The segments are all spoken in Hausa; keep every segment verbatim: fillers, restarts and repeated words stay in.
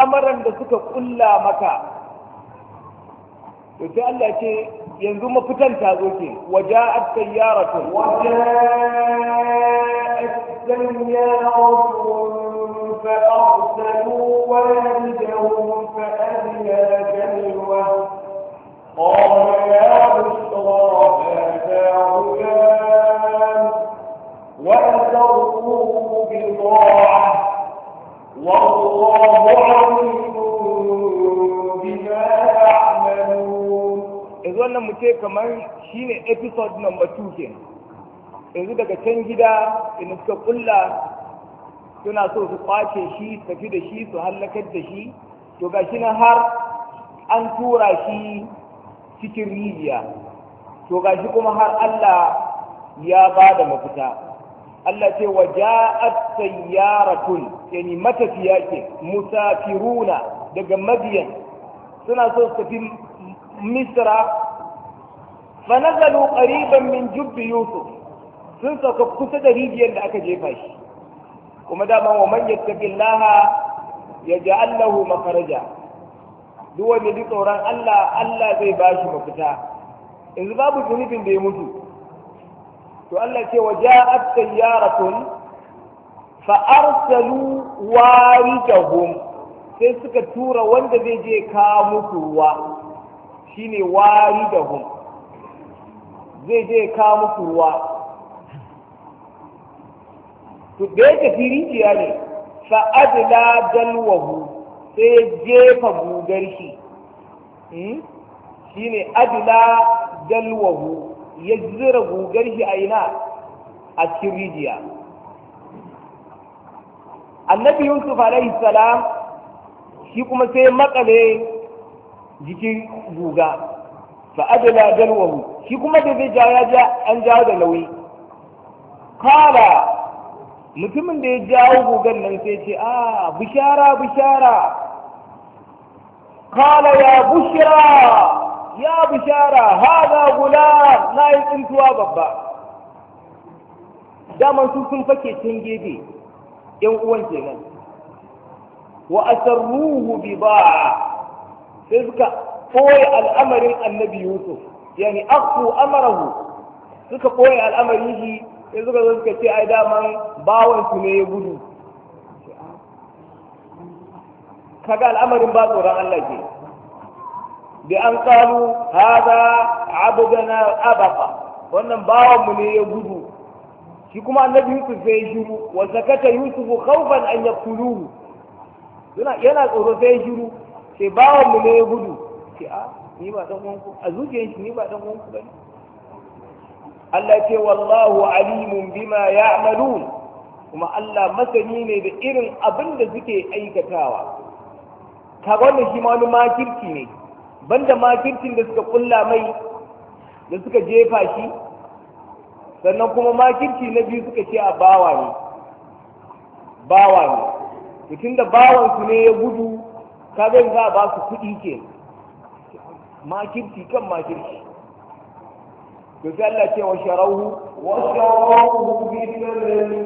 kyamaran da suka kulla maka to sai Allah ce yanzu mafitan ta zo ke waja'at sayyaratun waja'at sayyaratun fa arsalu walidahum fa adla jalwa qala ya bushra hadha ghulam wa asarruhu bida'a والله عليم بما يعملون. yanzu wannan mu ce kamar shine episode number two ke yanzu daga can gida inda suka kulla suna so su kwace shi tafi da shi su hallakar da shi to ga shi na har an tura shi cikin rijiya to ga shi kuma har Allah ya ba da mafita Allah ce wa ja'at sayyaratun yani matafiya ke musafiruna daga Madiyan suna so su tafi Misra fa nazalu qariban min jubbi Yusuf sun sauka kusa da rijiyar da aka jefa shi kuma dama wa man yattaqillaha yaj'al lahu makharaja duk wanda ji tsoron Allah Allah zai bashi mafita yanzu babu zunubin da ya mutu to Allah ce wa ja'at sayyaratun fa arsalu waridahum sai suka tura wanda zai je kawo musu ruwa shine waridahum zai je kawo musu ruwa to da yake rijiya ne fa adla dalwahu sai jefa gugar shi shine adla dalwahu ya zira gugar shi a ina a cikin rijiya annabi yusuf alaihi salam shi kuma sai makale jikin guga fa adala dalwahu shi kuma da zai ja ya ja an jawo da nauyi kala mutumin da ya jawo gugan nan sai ce a bishara bishara kala ya bushra ya bishara haza gulam na yi tsintuwa babba daman su sun fake can gefe yan uwan kenan wa asarruhu bi ba'a sai suka koyi al'amarin annabi yusuf yani akhu amarahu suka koyi al'amarin shi sai suka zo suka ce ai daman bawan su ne ya gudu kaga al'amarin ba tsoron Allah ke bi an kalu hada abdana abaqa wannan bawan mu ne ya gudu shi kuma annabi yusuf sai ya shiru wa sakata yusuf khawfan an yaqtuluhu yana yana tsoro sai ya shiru sai bawan mu ne ya gudu ce a ni ba dan uwanku a zuciyar shi ni ba dan uwanku bane Allah ce wallahu alimun bima ya'malun kuma Allah masani ne da irin abin da suke aikatawa kaga wannan shi ma wani makirci ne banda makircin da suka kulla mai da suka jefa shi sannan kuma makirci na biyu suka ce a bawa ne bawa ne mutum da bawansu ne ya gudu kaga za a ba su kuɗi ke makirci kan makirci to sai Allah ce wa sharauhu wa sharauhu bi thamanin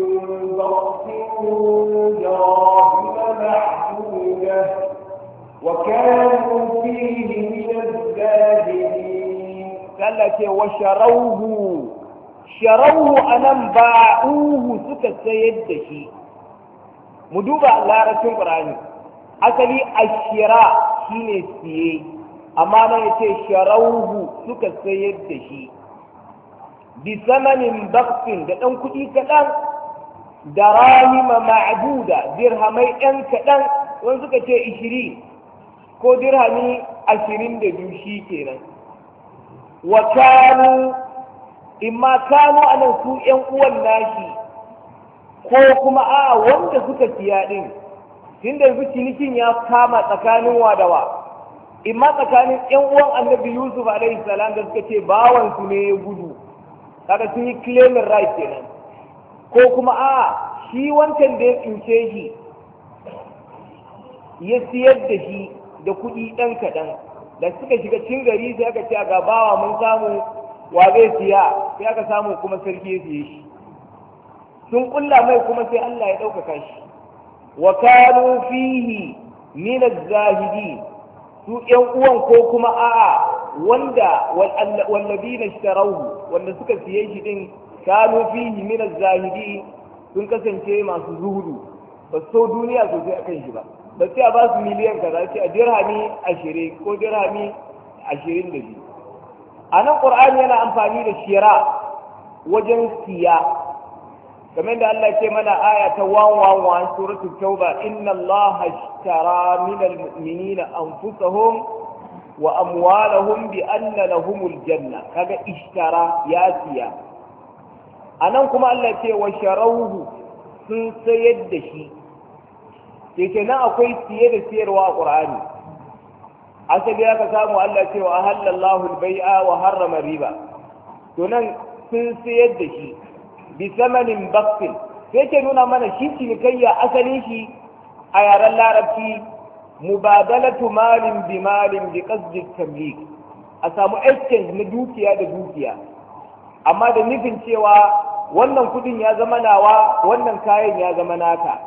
baqtin jarahima mahdudah wa kanu fihi min az-zahidin Allah ce wa sharauhu sharauhu anan ba'uhu suka sayar da shi mu duba larabcin Qur'ani asali ashira shine siye amma nan yace sharauhu suka sayar da shi bi samanin baqtin da dan kudi kadan darahima ma'duda dirhamai ɗan kadan wani suka ce ishirin ko dirhami ashirin da biyu shi kenan wa kanu imma kanu anan su ƴan uwan nashi ko kuma a wanda suka siya din tunda yanzu cinikin ya kama tsakanin wadawa imma tsakanin ƴan uwan annabi yusuf alaihi salam da suka ce bawan su ne ya gudu kaga sun yi claiming right kenan ko kuma a shi wancan da ya tsince shi ya siyar da shi da kuɗi ɗan kaɗan da suka shiga cin gari sai aka ce ga bawa mun samu wa zai siya sai aka samu kuma sarki ya siye shi sun kulla mai kuma sai Allah ya ɗaukaka shi wa kanu fihi min az-zahidi su ƴan uwan ko kuma a'a wanda wallazina ishtarahu wanda suka siye shi din kanu fihi min az-zahidi sun kasance masu zuhudu ba so duniya sosai akan shi ba ba sai a ba su miliyan kaza ce a dirhami ashirin ko dirhami ashirin da biyu a nan ƙur'ani yana amfani da shira wajen siya kamar da Allah ce mana aya ta one one one suratul tauba inna Allah ashtara min almu'minina anfusahum wa amwalahum bi anna lahumul janna kaga ishtara ya siya anan kuma Allah ce wa sharawhu sun sayar da shi ke nan akwai siye da siyarwa a ƙur'ani asali aka samu Allah ce wa halallahu al-bai'a wa harrama riba to nan sun sayar da shi bi samanin baksin sai ke nuna mana shi cinikayya asalin shi a yaren larabci mubadalatu malin bi malin bi qasdi tamlik a samu exchange na dukiya da dukiya amma da nufin cewa wannan kudin ya zama nawa wannan kayan ya zama naka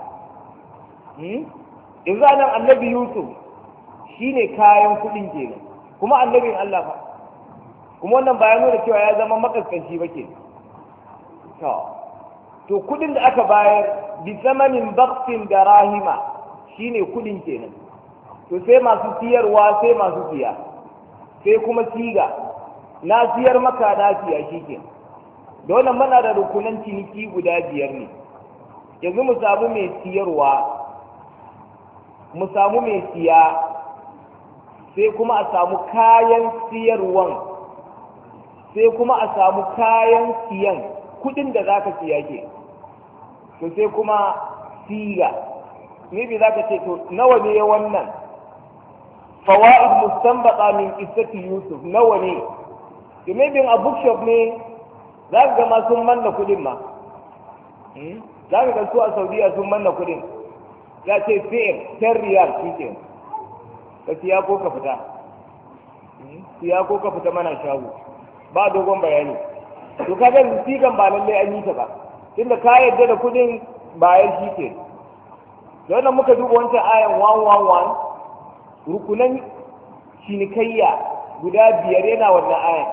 in za nan annabi yusuf shine kayan kudin kenan kuma annabin Allah fa kuma wannan ba ya nuna cewa ya zama makaskanci ba ke to to kudin da aka bayar bi zamanin baksin da rahima shine kudin kenan to sai masu siyarwa sai masu siya sai kuma siga na siyar maka na siya shikenan da wannan muna da rukunan ciniki guda biyar ne yanzu mu samu mai siyarwa mu samu mai siya sai kuma a samu kayan siyarwan sai kuma a samu kayan siyan kudin da za ka siya ke to sai kuma siga ne bi za ka ce to nawa ne wannan fawa'id mustanbata min qissati yusuf nawa ne to maybe a bookshop ne za ka ga ma sun manna kudin ma za ka ga su a saudiya sun manna kudin ya ce fi'ir ten riyal shi ke ka siya ko ka fita siya ko ka fita mana shago ba dogon bayani to ka ga sigan ba lallai an yi ta ba tunda ka yadda da kudin bayan shi ke da wannan muka duba wancan ayan one one one rukunan cinikayya guda biyar yana wannan ayan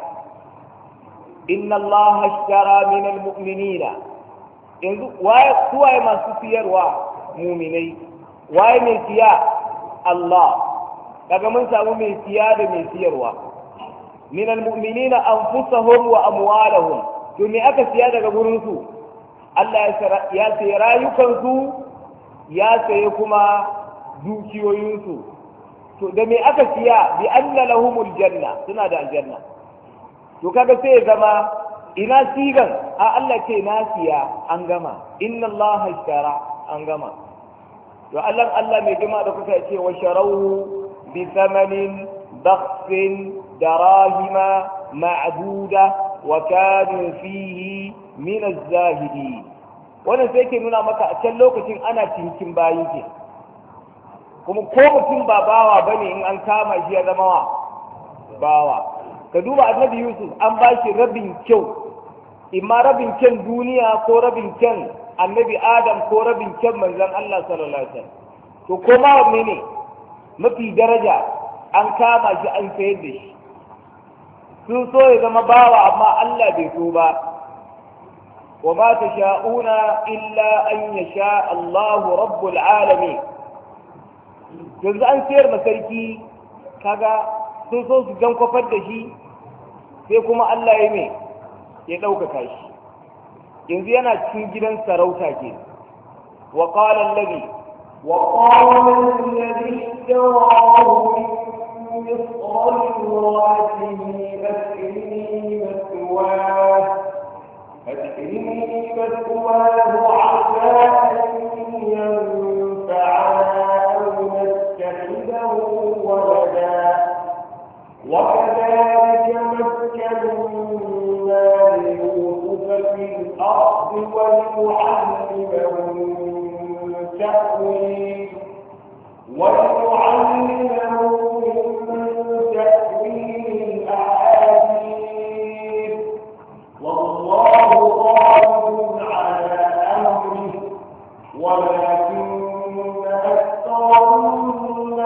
inna allaha ashtara min almu'minina yanzu waye suwaye masu siyarwa muminai waye mai siya Allah daga mun samu mai siya da mai siyarwa min almu'minina anfusahum wa amwalahum to me aka siya daga gurin su Allah ya sayi rayukan su ya sayi kuma dukiyoyin su to da me aka siya bi anna lahumul janna suna da aljanna to kaga sai ya zama ina sigan a Allah ce na siya an gama inna Allah ishtara an gama to Allah Allah mai jima da kuka ce wa sharawu bi thamanin bakhsin darahima ma'duda wa kanu fihi min az-zahidi wannan sai ke nuna maka a can lokacin ana cinkin bayi ke kuma ko mutum ba bawa bane in an kama shi ya zama wa bawa ka duba annabi Yusuf an ba shi rabin kyau imma rabin kyan duniya ko rabin kyan annabi Adam ko rabin kyan manzon Allah sallallahu alaihi wasallam to ko ma wanne ne mafi daraja an kama shi an sayar da shi sun so ya zama bawa amma Allah bai so ba wa ma tasha'una illa an yasha Allah rabbul alamin yanzu an sayar ma sarki kaga sun so su jan kwafar da shi sai kuma Allah ya mai ya ɗaukaka shi yanzu yana cikin gidan sarauta ke wa qala allazi wa qala allazi istawa'u min misra'atihi akrini maswa akrini maswa asa an yanfa'ana aw nattakhidahu walada وكذلك مكنا ليوسف في الأرض ولنعلمه من تأويل ولنعلمه من تأويل الأحاديث والله غالب على أمره ولكن أكثرهم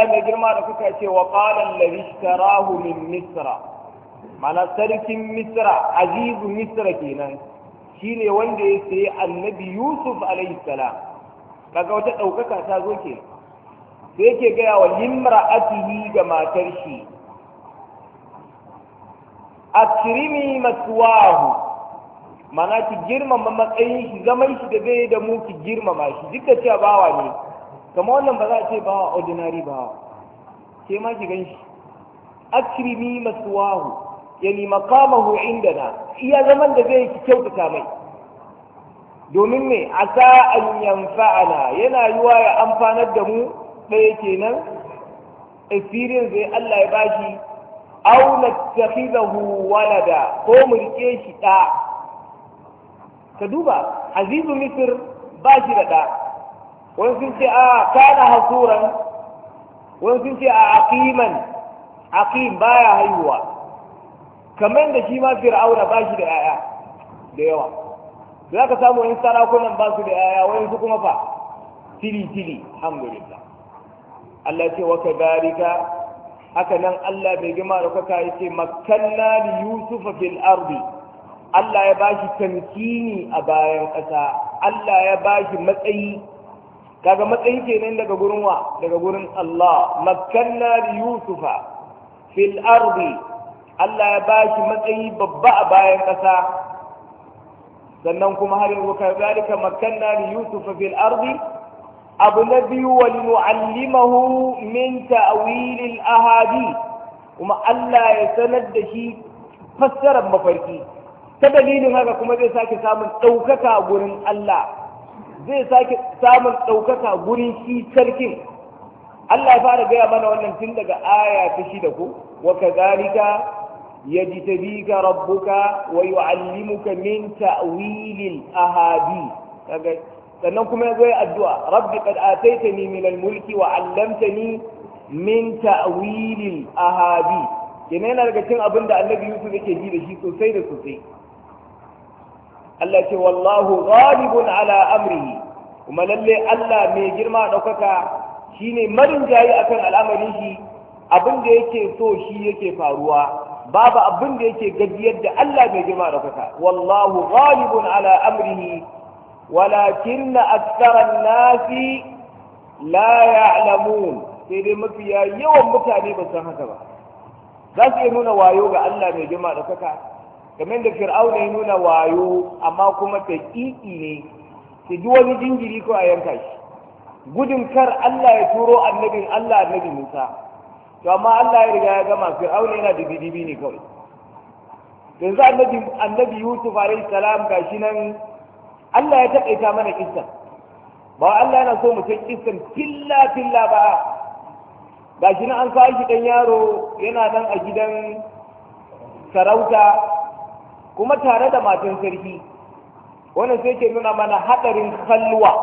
Allah mai girma da kuka ce wa qala allazi ishtarahu min misra, mana sarkin misra, azizu misra kenan, shine wanda ya sayi annabi yusuf alaihi salam. kaga wata ɗaukaka ta zo ke sai yake gaya wa limra'atihi ga matar shi, akrimi maswahu, mana ki girmama matsayin shi, zaman shi da zai da mu ki girmama shi, duk da cewa bawa ne, kamar wannan ba za a ce bawa ordinary bawa, ke ma ki gan shi akrimi maswahu, yani maqamahu indana, iya zaman da zai ki kyautata mai, domin me asa an yanfa'ana, yana yiwa ya amfanar da mu ɗaya kenan experience zai Allah ya bashi, aw nattakhidahu walada, ko mu rike shi da. ka duba azizu misr ba shi da da, wani sun ce a kana hasuran, wani sun ce a aqiman, aqim baya haihuwa, kamar da shi ma fir'auna ba shi da yaya da yawa. za ka samu in sarakunan ba su da yaya, wani su kuma fa tili tili. alhamdulillah. Allah ce wa kadhalika, haka nan Allah bai gima da kaka yace makkanna li yusufa fil ardi, Allah ya bashi tamkini a bayan ƙasa, Allah ya bashi matsayi. kaga matsayi kenan daga gurin wa? daga gurin Allah. makkanna li yusufa fil ardi, Allah ya bashi matsayi babba a bayan ƙasa. sannan kuma har yanzu kazalika makkanna li yusufa fil ardi, abu na biyu wa linu'allimahu min ta'wil al ahadith, kuma Allah ya sanar da shi fassarar mafarki. ta dalilin haka kuma zai sake samun ɗaukaka gurin Allah, zai sake samun ɗaukaka gurin shi sarkin. Allah ya fara gaya mana wannan tun daga aya ta shida ko, wa kazalika yajtabika rabbuka wa yu'allimuka min ta'wilil ahadith. sannan kuma yazo ya addu'a, rabbi qad ataitani min al-mulki wa 'allamtani min ta'wilil ahadith. kenan yana daga cikin abin da Annabi Yusuf yake ji da shi sosai da sosai. Allah ce wallahu ghalibun ala amrihi, kuma lalle Allah mai girma daukaka shine marin jayi akan al'amarin shi, abin da yake so shi yake faruwa, babu abin da yake gajiyar da Allah mai girma daukaka. wallahu ghalibun ala amrihi walakinna aktharan nasi la ya'lamun, sai dai mafiya yawan mutane ba san haka ba. za su iya nuna wayo ga Allah mai girma daukaka, kamar da fir'auna ya nuna wayo, amma kuma taƙiƙi ne, ki ji wani jinjiri ko a yanka shi, gudun kar Allah ya turo annabin Allah annabi Musa. to amma Allah ya riga ya gama, fir'auna yana da bidibi ne kawai. yanzu annabi annabi Yusuf alaihi salam gashi nan Allah ya taƙaita mana kissan, ba Allah yana so mu san kissan filla filla ba. gashi nan an kawo shi dan yaro yana nan a gidan sarauta, kuma tare da matan sarki. wannan sai ke nuna mana hadarin khalwa,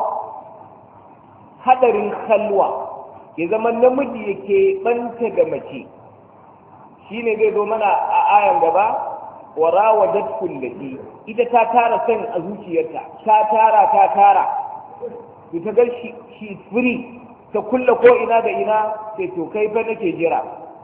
hadarin khalwa ya zama namiji yake banta da mace. shine zai zo mana a ayan gaba, wa rawadat kullati, ita ta tara san a zuciyarta, ta tara ta tara ta ga shi shi free, ta kulla ko ina da ina, sai to kai fa nake jira.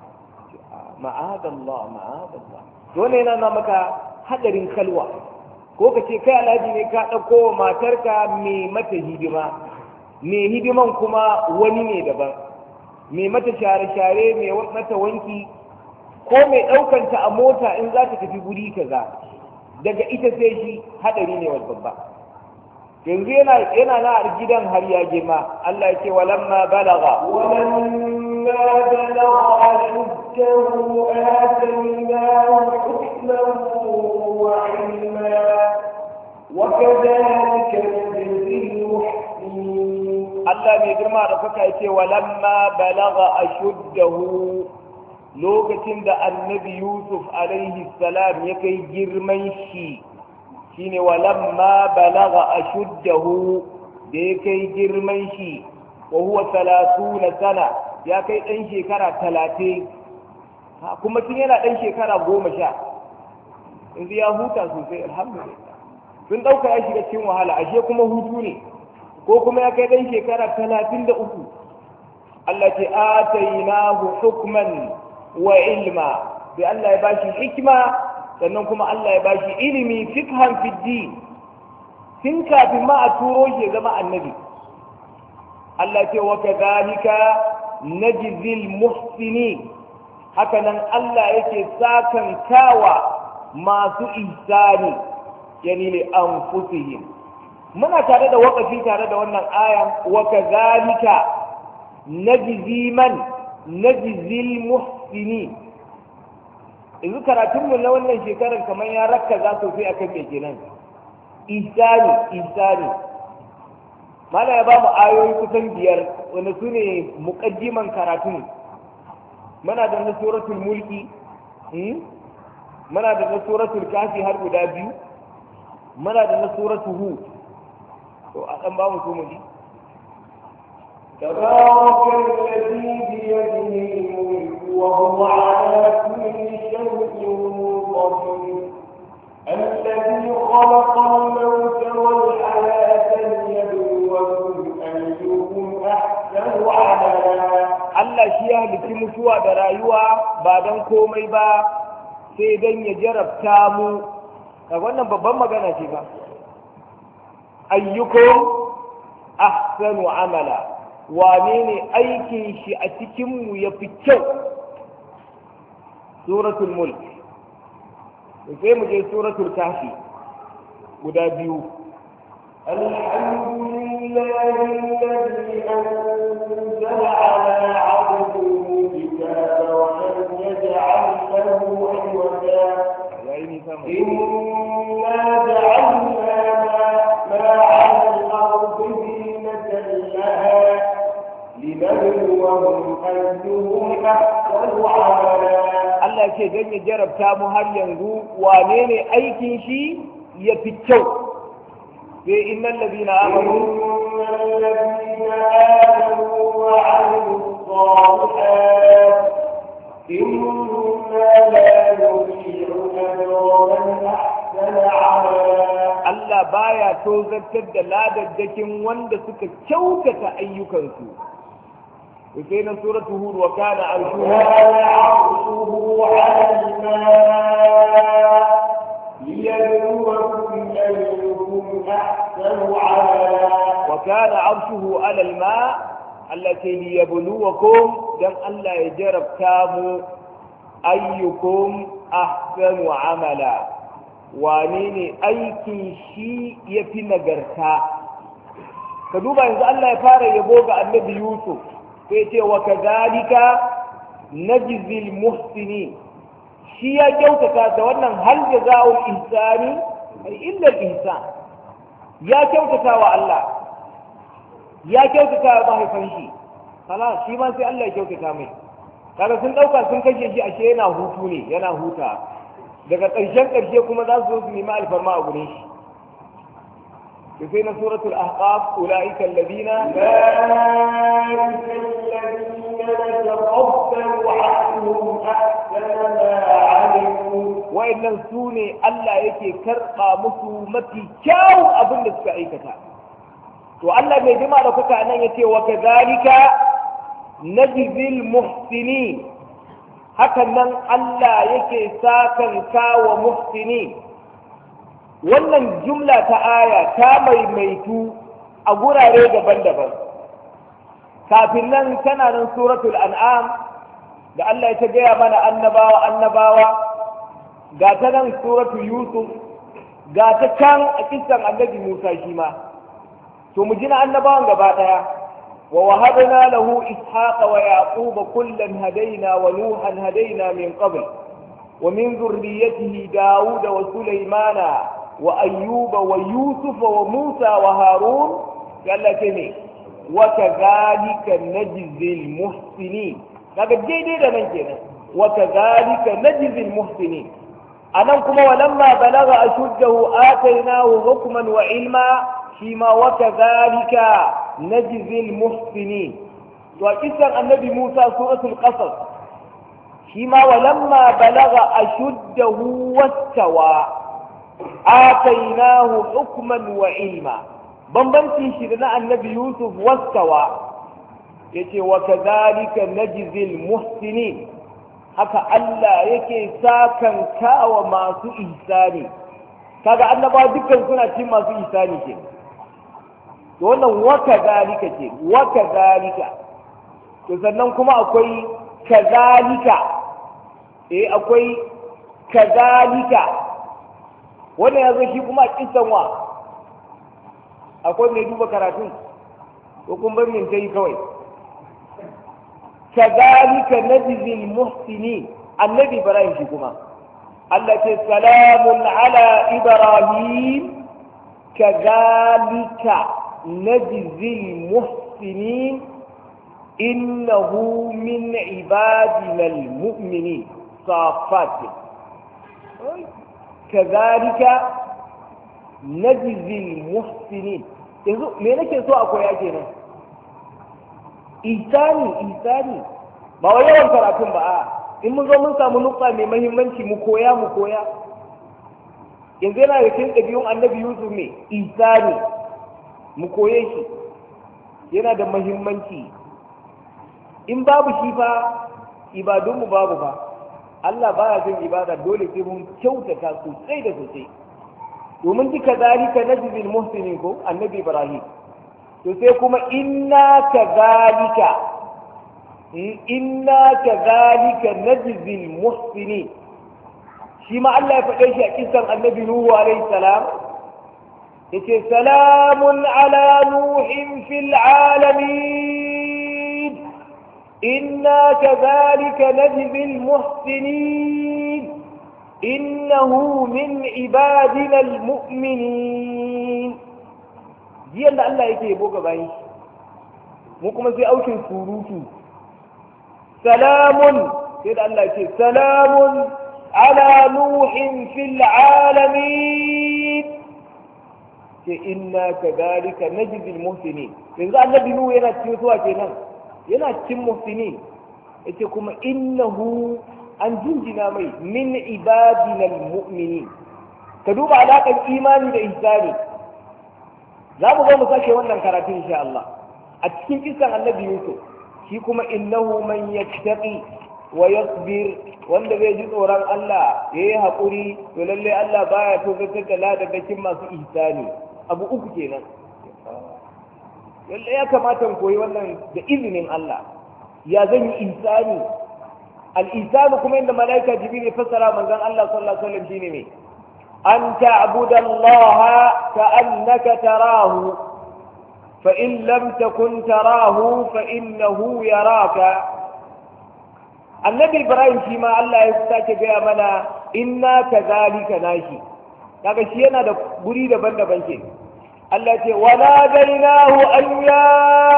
ma'adallah ma'adallah. dole yana na maka hadarin kalwa, ko ka ce kai alhaji ne ka ɗauko wa matarka mai mata hidima, mai hidiman kuma wani ne daban, mai mata share-share, mai mata wanki, ko mai ɗaukanta a mota in za ta tafi guri kaza, daga ita sai shi hadari ne wal babba. yanzu yana yana na gidan har ya girma. Allah ya ce walamma balagha walamma balagha ashuddahu ataynahu hukman wa ilma wa kadhalika najzil muhsinin. Allah mai girma da kuka ce walamma balagha ashuddahu, lokacin da annabi Yusuf alaihi salam ya kai girman shi, shine walamma balagha ashuddahu, da ya kai girman shi, wa huwa talatuna sana, ya kai dan shekara talatin, kuma tun yana dan shekara goma sha. yanzu ya huta sosai, alhamdulillah. sun dauka ya shiga cikin wahala, ashe kuma hutu ne. ko kuma ya kai dan shekara talatin da uku, Allah ce atainahu hukman wa ilma sai Allah ya bashi hikima sannan kuma Allah ya bashi ilimi fikhan fi din tun kafin ma a turo shi zama annabi. Allah ce wa kadhalika najzil muhsinin, haka nan Allah yake sakan kawa masu ihsani yani li anfusihim. Muna tare da wakafi tare da wannan aya wa kadhalika najzi man najzil muhsinin. Yanzu karatunmu na wannan shekarar kamar ya rakka za sosai akan me kenan ihsani ihsani. Mala ya ba mu ayoyi kusan biyar wanda su ne muƙaddiman karatun. Muna da na suratul mulki, muna da na suratul kafi har guda biyu, muna da na suratul hud. To a ɗan ba mu so mu ji. تبارك الذي بيده الملك وهو على كل شيء قدير الذي خلق الموت والحياة ليبلوكم أيكم أحسن عملا. Allah shi ya halitti mutuwa da rayuwa ba don komai ba sai don ya jarabta mu. Ga wannan babban magana ce ba. Ayyukum ahsanu amala, wane ne aikin shi a cikinmu ya fi kyau? Suratul Mulk. sai mu je suratul kahfi guda biyu. Alhamdulillahi alladhi anzala ala 'abdihi kitaba wa lam yaj'al lahu 'iwaja. Inna ja'alna ma 'ala al-ardi zinatan laha linabluwahum ayyuhum ahsanu 'amala. Allah ce don ya jarabta mu har yanzu wane ne aikin shi ya fi kyau. Sai innal ladina amanu innal ladina amanu wa 'amilus salihat inna la nudhi'u ajra man ahsana 'amala. Allah baya tozartar da ladaddakin wanda suka kyautata ayyukansu. وفينا سورة هود وكان عرشه على الماء ليبلوكم أيكم أحسن عملا. وكان عرشه على الماء التي ليبلوكم دم ألا يجرب كامو أيكم أحسن عملا. وانيني أيكي شيء يفي نجرتا. كدوبا إذا الله يفارق يبوغ النبي يوسف sai ce wa kadhalika najzil muhsinin, shi ya kyautata da wannan hal jazaa'ul ihsani ay illa al ihsan. Ya kyautata wa Allah, ya kyautata wa mahaifin shi, kala shi ma sai Allah ya kyautata mai. Kaga sun dauka sun kashe shi ashe yana hutu ne, yana huta. Daga ƙarshen ƙarshe kuma za su zo su nemi alfarma a gurin shi. في سورة الأحقاف أولئك الذين أولئك الذين نتقبل عنهم أحسن ما عملوا وإن سوني ألا يكي كرقى مسومتي كاو أبن السعيكة وألا بيجمع لك أن يتي وكذلك نجزي المحسنين هكذا ألا يكي ساكن كاو محسنين. Wannan jumla ta aya ta maimaitu a gurare daban-daban. Kafin nan tana nan suratul an'am da Allah ya ta gaya mana annabawa annabawa, ga ta nan suratul yusuf, ga ta can a kisan annabi Musa shi ma. To mu ji na annabawan gaba daya. Wa wahabna lahu ishaqa wa yaquba kullan hadaina wa nuhan hadaina min qabl wa min dhurriyyatihi dauda wa sulaymana وأيوب ويوسف وموسى وهارون قال لك إيه وكذلك نجزي المحسنين. هذا جيد ده من كده وكذلك نجزي المحسنين. أنا كما ولما بلغ أشده آتيناه حكما وعلما فيما وكذلك نجزي المحسنين. وقصة النبي موسى سورة القصص فيما ولما بلغ أشده واستوى آتيناه حكما وعلما. بمبنتي شدنا النبي يوسف واستوى yace wa kadhalika najzil muhsinin, haka Allah yake sakan kawa masu ihsani. Kaga annaba dukkan suna cikin masu ihsani ke. To wannan wa kadhalika ce, wa kadhalika. To sannan kuma akwai kadhalika. Eh akwai kadhalika. Wannan yazo shi kuma a kissan wa. Akwai mai duba karatun. Ko kun bar min tai kawai. Kadhalika najzi al-muhsinin. Annabi Ibrahim shi kuma. Allah ce salamun ala Ibrahim kadhalika najzi al-muhsinin innahu min ibadina al-mu'minin. Safat. Kadhalika najzi al-muhsinin. Yanzu me nake so a koya kenan? Ihsani, ihsani. Ba wai yawan karatun ba a. In mun zo mun samu nukta mai mahimmanci mu koya mu koya. Yanzu yana da cikin ɗabi'un annabi Yusuf ne, ihsani. Mu koye shi. Yana da mahimmanci. In babu shi fa, ibadunmu babu fa. Allah baya son ibada dole sai mun kyautata sosai da sosai. Domin duka zalika najzil muhsinin ko annabi Ibrahim. To sai kuma inna kadhalika inna kadhalika najzil muhsinin, shi ma Allah ya faɗe shi a kisan annabi Nuhu alayhi salam, yace salamun ala nuhin fil alamin inna kadhalika najzil muhsinin innahu min ibadina almu'minin. Jiyan da Allah yake yabo ga bayi, mu kuma sai aukin surutu. Salamun, sai da Allah yake salamun ala nuhin fil alamin ke inna kadhalika najzi almuhsinin. Yanzu annabi Nuhu yana cikin suwa kenan, yana cikin muhsinin. Yace kuma innahu an jinjina mai min ibadina almu'minin. Ka duba alaƙar imani da ihsani. Za mu zo mu sake wannan karatu insha Allah. A cikin kisan annabi Yusuf, shi kuma innahu man yattaqi wa yasbir, wanda zai ji tsoron Allah ya yi haƙuri, to lalle Allah baya to zai da ladadakin masu ihsani. Abu uku kenan. Lalle ya kamata mu koyi wannan da izinin Allah. Ya zan yi ihsani. Al-ihsanu kuma inda malaika Jibril ya fassara manzon Allah sallallahu alaihi wasallam shine ne. أن تعبد الله كأنك تراه فإن لم تكن تراه فإنه يراك. النبي إبراهيم فيما الله يستاك بأمنا إنا كذلك ناشي. لكن شيئنا دا بريد بند بنشي التي وناديناه أن يا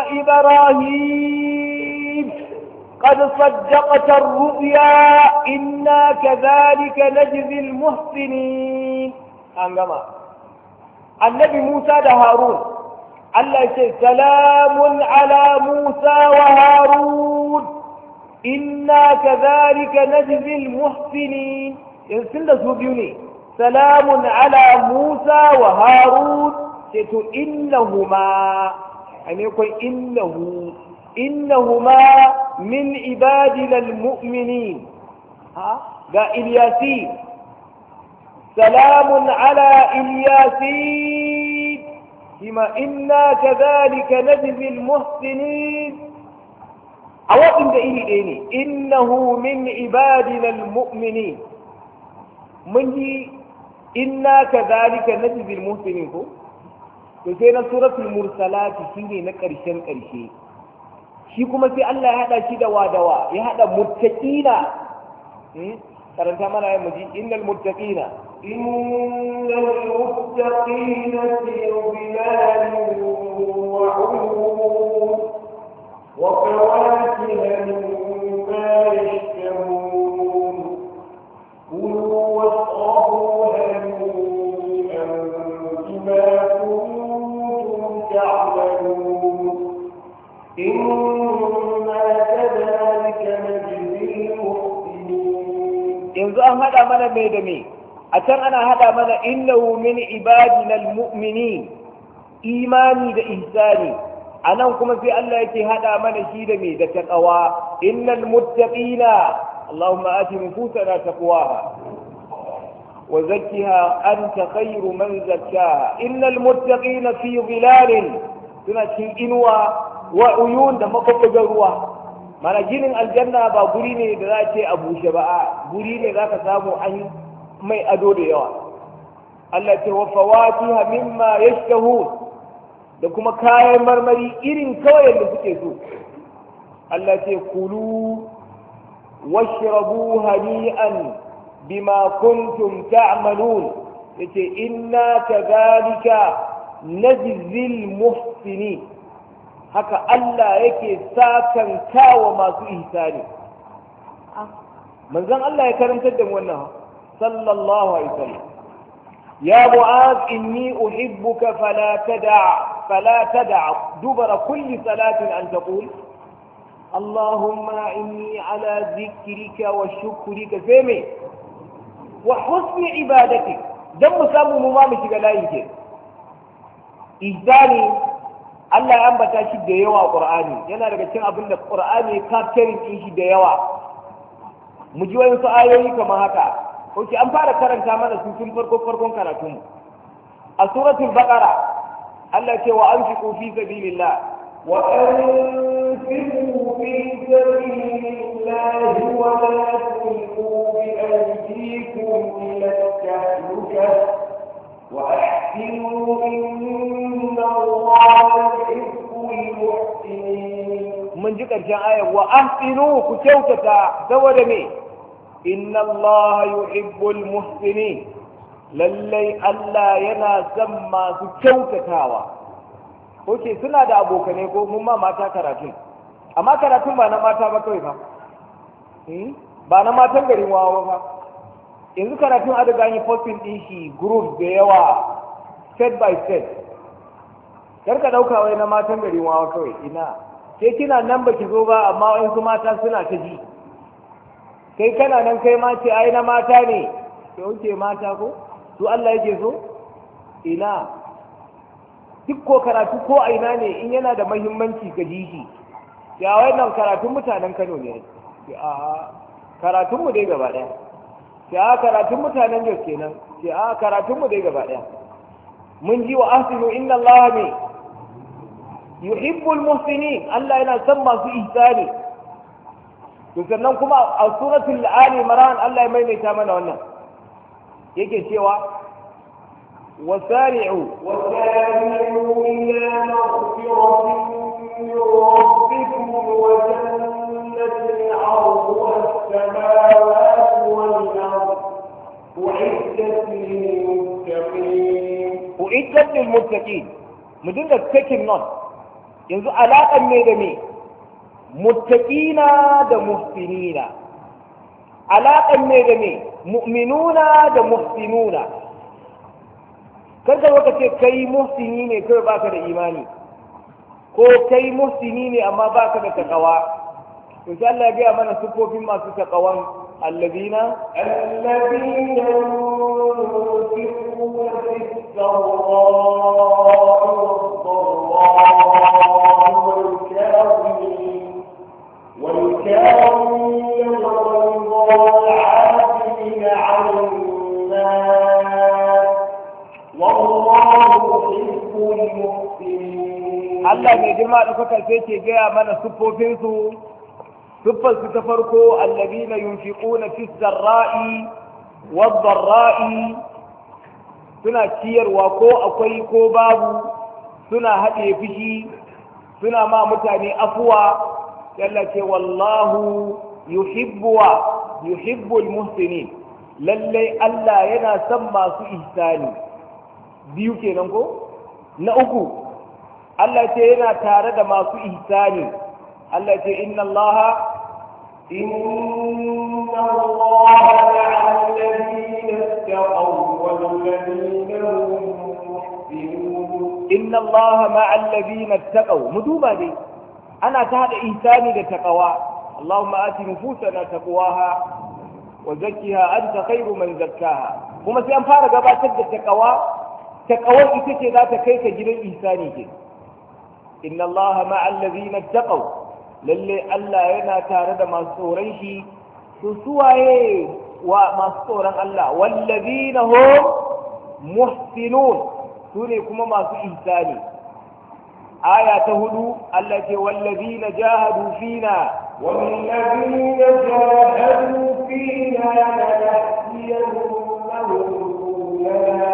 إبراهيم قد صدقت الرؤيا إنا كذلك نجزي المحسنين. أنجما النبي موسى ده هارون الله يقول سلام على موسى وهارون إنا كذلك نجزي المحسنين. ينسل سوبيوني سلام على موسى وهارون شتو إنهما يعني يقول إنه إنهما من عبادنا المؤمنين. ها قال إلياسين سلام على إلياسين كما إنا كذلك نجزي المحسنين. أوقم إلي إني إنه من عبادنا المؤمنين. مني إنا كذلك نجزي المحسنين. فسينا سورة المرسلات شيني نكرشن كرشي. shi kuma sai Allah ya hada shi da wadawa, ya hada muttaqina. Karanta mana ya muji innal muttaqina innal muttaqina fi dhilalin wa 'uyun wa fawakiha mimma yashtahun kulu washrabu hani'an bima kuntum ta'malun inna kadhalika najzil muhsinin. Yanzu an hada mana mai da me? A can ana hada mana innahu min ibadina almu'minin, imani da ihsani. anan kuma sai Allah yake hada mana shi da me da taqwa innal muttaqina Allahumma ati nufusana taqwaha wa zakkiha anta khayru man zakkaha innal muttaqina fi dhilalin suna cikin inuwa wa uyun da makwakwazon ruwa mana ginin aljanna ba guri ne da za ce a bushe ba a guri ne za ka samu an mai ado da yawa Allah ce wa fawatiha mimma yashtahun da kuma kayan marmari irin kawai da suke so Allah ce kulu washrabu hani'an bima kuntum ta'malun yace inna kadhalika najzil muhsinin haka Allah yake sakan kawo masu ihsani manzon Allah ya karantar da mu wannan sallallahu alaihi wasallam ya mu'az inni uhibbuka fala tada' fala tada' dubara kulli salatin an taqul اللهم إني على ذكرك وشكرك فهمي وحسن عبادتك دم سامو ممامك لا يمكن إهداني Allah ya ambata shi da yawa a Qur'ani yana daga cikin abin da Qur'ani ya capturing din shi da yawa mu ji wayan su ayoyi kamar haka oke an fara karanta mana su tun farko farkon karatun mu a suratul baqara Allah ya ce wa anfiqu fi sabilillah wa anfiqu fi sabilillah wa la tulqu bi aydikum ila at-tahluka وأحسنوا إن الله يحب المحسنين من ذكر آية وأحسنوا كشوكة سوى مي إن الله يحب المحسنين للي ألا ينا سمى كشوكة هوا Oke suna da abokanai ko mun ma mata karatun amma karatun ba na mata ba kawai fa ba na matan garin wawa ba yanzu karatun a daga yi posting din shi group da yawa step by step kar ka dauka wai na matan garin wawa kawai ina ke kina nan baki zo ba amma wasu mata suna ta ji kai kana nan kai ma ce ai na mata ne ke wuce mata ko su Allah yake so ina duk ko karatu ko a ina ne in yana da muhimmanci ka ji shi ya wannan karatun mutanen Kano ne a karatun mu dai gaba daya sai a karatun mutanen Jos kenan sai a karatun mu dai gaba daya mun ji wa ahsinu inna Allah ne yuhibbul muhsinin Allah yana son masu ihsani to sannan kuma a suratul ali imran Allah ya maimaita mana wannan yake cewa wasari'u wasari'u ila maghfiratin min rabbikum wa jannatin 'arduha as-samawati wal ard u'iddat lil-muttaqin u'iddat lil-muttaqin mu dinga taking note yanzu alaƙan ne da me muttaqina da muhsinina alaƙan ne da me mu'minuna da muhsinuna kada ka ce kai muhsini ne kai baka da imani ko kai muhsini ne amma baka da takawa to sai Allah ya ga mana sifofin masu takawan alladina alladina yunfiquna fis-sarra'i والكاظمين الغيظ والعافين عن الناس والله يحب المحسنين الله mai girma da kuka sai ke gaya mana siffofin su siffar su ta farko allazina yunfiquna fi sarra'i wad dharra'i suna ciyarwa ko akwai ko babu suna haɗe fushi suna ma mutane afuwa yalla ce wallahu yuhibbu wa yuhibbul muhsinin lalle Allah yana son masu ihsani biyu kenan ko na uku Allah ce yana tare da masu ihsani Allah ce inna Allah inna Allah ma'al ladina taqaw wal ladina hum muhsinun inna Allah ma'al ladina taqaw muduba dai ana ta haɗa ihsani da taqwa Allahumma ati nufusana taqwaha wa zakkiha anta khairu man zakkaha kuma sai an fara gabatar da taqwa taqwa ita ce za ta kai ka gidan ihsani ke inna allaha ma'al ladina taqaw lalle Allah yana tare da masu tsoron shi su suwaye wa masu tsoron Allah wallazina hum muhsinun sune kuma masu ihsani aya ta hudu Allah ce wallazina jahadu fina والذين جاهدوا فينا لنهدينهم سبلنا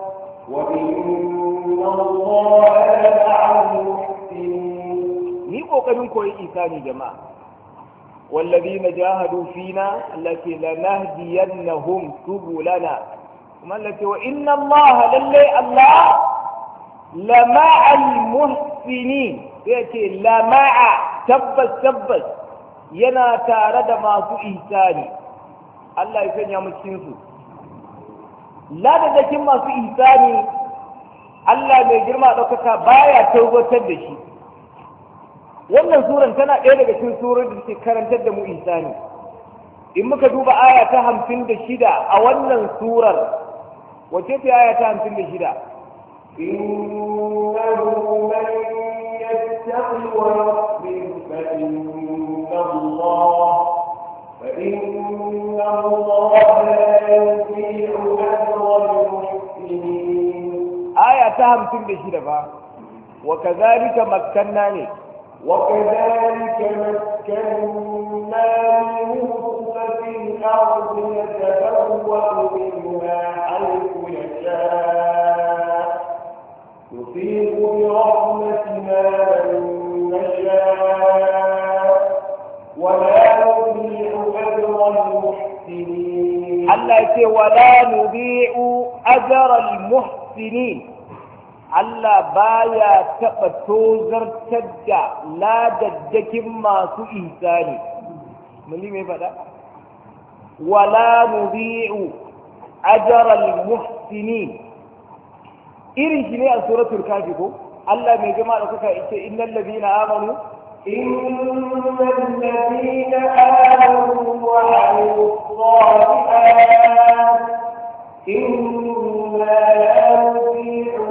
وإن الله لمع المحسنين. ni kokarin koyi isani jama'a wallazina jahadu fina allati lanahdiyannahum subulana kuma allati wa inna allaha lallai allah lama'al muhsinin yace lama'a tabbas tabbas yana tare da masu ihsani Allah ya sanya mu cikin su ladadakin masu ihsani Allah mai girma daukaka baya taubatar da shi wannan suran tana ɗaya daga cikin surar da take karantar da mu ihsani in muka duba aya ta hamsin da shida a wannan surar wace ce aya ta hamsin da shida innahu man yattaqi wa yasbir fa inna Allah fa inna Allah la yudhi'u ajra al-muhsinin aya ta hamsin da shida fa wa kadhalika makkanna ne وكذلك مكنا ليوسف في الأرض يتبوأ منها حيث يشاء نصيب برحمتنا من نشاء ولا نضيع أجر المحسنين. الله يقول ولا نضيع أجر المحسنين. Allah baya taɓa tozartar da ladaddakin masu ihsani muni mai faɗa wala nudhi'u ajral muhsinin irin shi ne a suratul kafi ko Allah mai jama'a da kuka yace innal ladina amanu innal ladina amanu wa 'amilus salihati inna la nudhi'u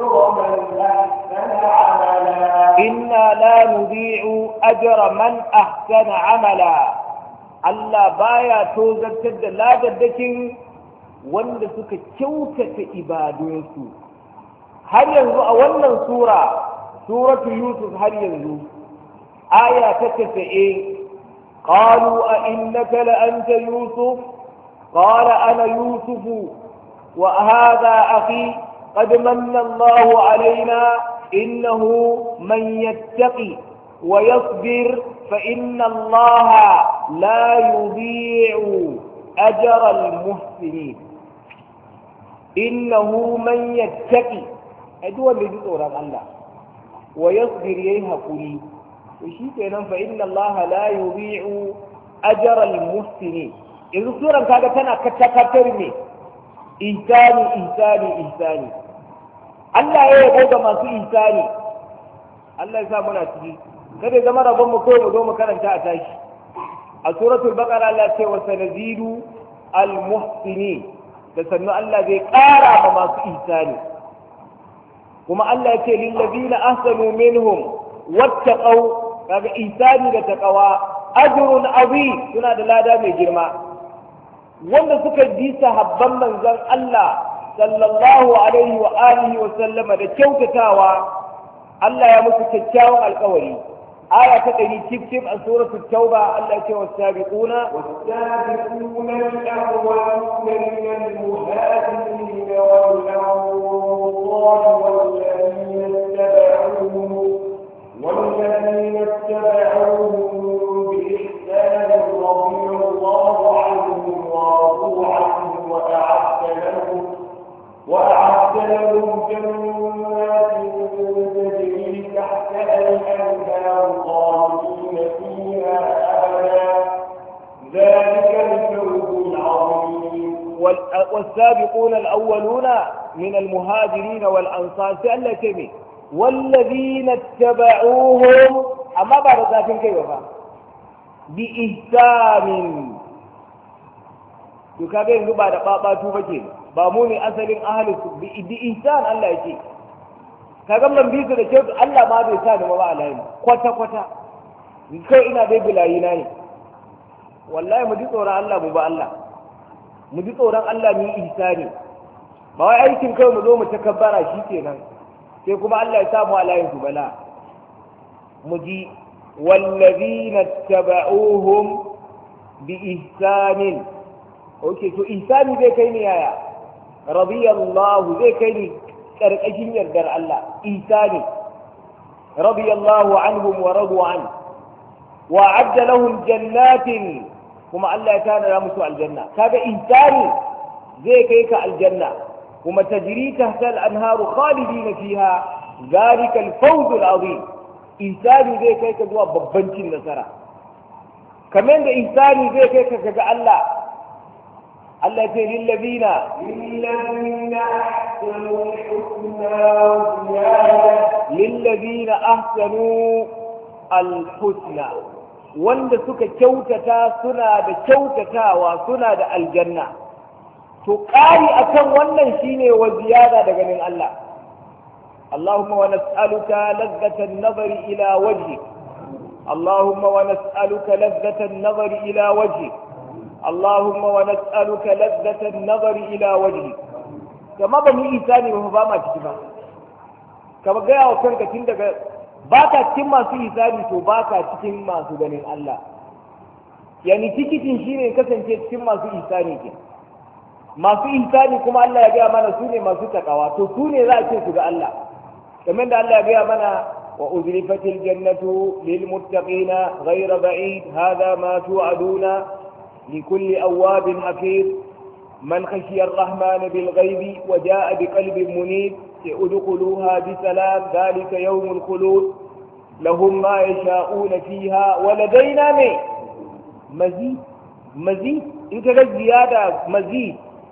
إنا لا نضيع أجر من أحسن عملا الله بايا توزر تد لا جدكين wanda suka kyautata ibadunsu har yanzu a wannan sura suratu yusuf har yanzu aya ta tasa'in qalu a innaka la anta yusuf qala ana yusufu wa hadha akhi qad manna Allahu alaina إنه من يتقي ويصبر فإن الله لا يضيع أجر المحسنين إنه من يتقي أدوى اللي جزء الله ويصبر يهقلي وشيء فإن الله لا يضيع أجر المحسنين إذا سورة كذا كان كتكترني إنساني إنساني إنساني Allah ya yabo ga masu ihsani Allah ya sa muna ciki kada zama rabon mu kawai mu zo mu karanta a tashi a suratul baqara Allah ya ce wa sanazidu al muhsinin da sannu Allah zai ƙara ma masu ihsani kuma Allah ya ce lil ladina ahsanu minhum wattaqau kaga ihsani da taqwa ajrun azim suna da lada mai girma wanda suka ji sahabban manzon Allah sallallahu alaihi wa alihi wa sallama da kyautatawa Allah ya musu kyakkyawan alƙawari aya ta ɗari cif cif a suratul tauba Allah ya ce wasabiquna wasabiquna al-awwaluna min al-muhajirin wal ansar walladhina ittaba'uhum والذين اتبعوهم بإحسان رضي الله عنهم ورضوا عنه وأعد لهم وأعد لهم جنات تجري تحتها الأنهار خالدين فيها أبدا ذلك الفوز العظيم. والسابقون الأولون من المهاجرين والأنصار سأل كمي والذين اتبعوهم أما بعد ذلك كيف بإحسان يكابين بعد بابا توبكين ba mu ne asalin ahalin su bi ihsan Allah yake kaga man bi su da kyau Allah ma bai sa ni ba a layi kwata kwata kai ina dai bilayi na ne wallahi mu ji tsoron Allah mu ba Allah mu ji tsoron Allah mu yi ihsani ba wai aikin kai mu zo mu takabbara shikenan sai kuma Allah ya samu a layin su bala mu ji wallazina tabauhum bi ihsanin okay to ihsani zai kai ni yaya radiyallahu zai kai ni karkashin yardar Allah ihsani radiyallahu anhum wa radu an wa adda lahum jannatin kuma Allah ya tana musu aljanna kaga ihsani zai kai ka aljanna kuma tajri tahta al-anharu khalidina fiha zalika al-fawz al-azim ihsani zai kai ka zuwa babban cin nasara kamar da ihsani zai kai ka ga Allah Allah ya ce lillazina lillazina ahsanu al-husna wa ziyada lillazina ahsanu al-husna wanda suka kyautata suna da kyautatawa suna da aljanna to ƙari akan wannan shine wa ziyada daga ganin Allah Allahumma wa nas'aluka ladzatan nazari ila wajhik اللهم ونسألك لذة النظر إلى وجهك اللهم ونسألك لذة النظر إلى وجهك كما بني إنساني وفاما تجمع كما قال وكانك تندك باكا تكما في إنساني تو باكا تكما سبنين الله يعني تكي تنشيني كسن تكما في إنساني ما في إنساني كما الله يقول منا سوني ما ستكوا تو سوني لا تسوك الله كمان الله يقول منا وأزلفت الجنة للمتقين غير بعيد هذا ما توعدون لكل أواب حفيظ من خشي الرحمن بالغيب وجاء بقلب منيب ادخلوها بسلام ذلك يوم الخلود لهم ما يشاءون فيها ولدينا مزيد مزيد إن كانت زيادة مزيد